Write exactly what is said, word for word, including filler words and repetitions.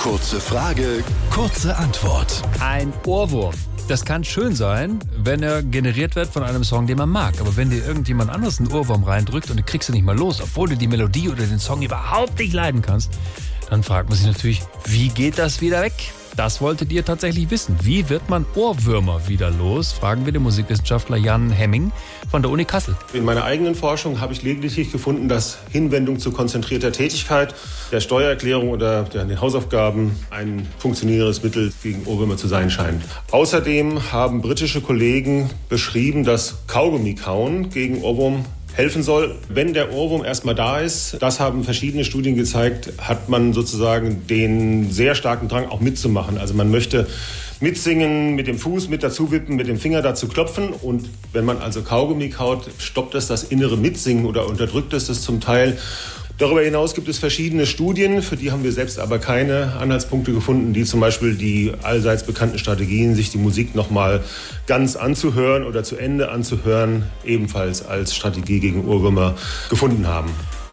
Kurze Frage, kurze Antwort. Ein Ohrwurm. Das kann schön sein, wenn er generiert wird von einem Song, den man mag. Aber wenn dir irgendjemand anderes einen Ohrwurm reindrückt und du kriegst ihn nicht mal los, obwohl du die Melodie oder den Song überhaupt nicht leiden kannst, dann fragt man sich natürlich, wie geht das wieder weg? Das wolltet ihr tatsächlich wissen. Wie wird man Ohrwürmer wieder los? Fragen wir den Musikwissenschaftler Jan Hemming von der Uni Kassel. In meiner eigenen Forschung habe ich lediglich gefunden, dass Hinwendung zu konzentrierter Tätigkeit, der Steuererklärung oder den Hausaufgaben ein funktionierendes Mittel gegen Ohrwürmer zu sein scheint. Außerdem haben britische Kollegen beschrieben, dass Kaugummi-Kauen gegen Ohrwurm helfen soll. Wenn der Ohrwurm erstmal da ist, das haben verschiedene Studien gezeigt, hat man sozusagen den sehr starken Drang auch mitzumachen. Also man möchte mitsingen, mit dem Fuß mit dazu wippen, mit dem Finger dazu klopfen. Und wenn man also Kaugummi kaut, stoppt das das innere Mitsingen oder unterdrückt es das zum Teil. Darüber hinaus gibt es verschiedene Studien, für die haben wir selbst aber keine Anhaltspunkte gefunden, die zum Beispiel die allseits bekannten Strategien, sich die Musik nochmal ganz anzuhören oder zu Ende anzuhören, ebenfalls als Strategie gegen Ohrwürmer gefunden haben.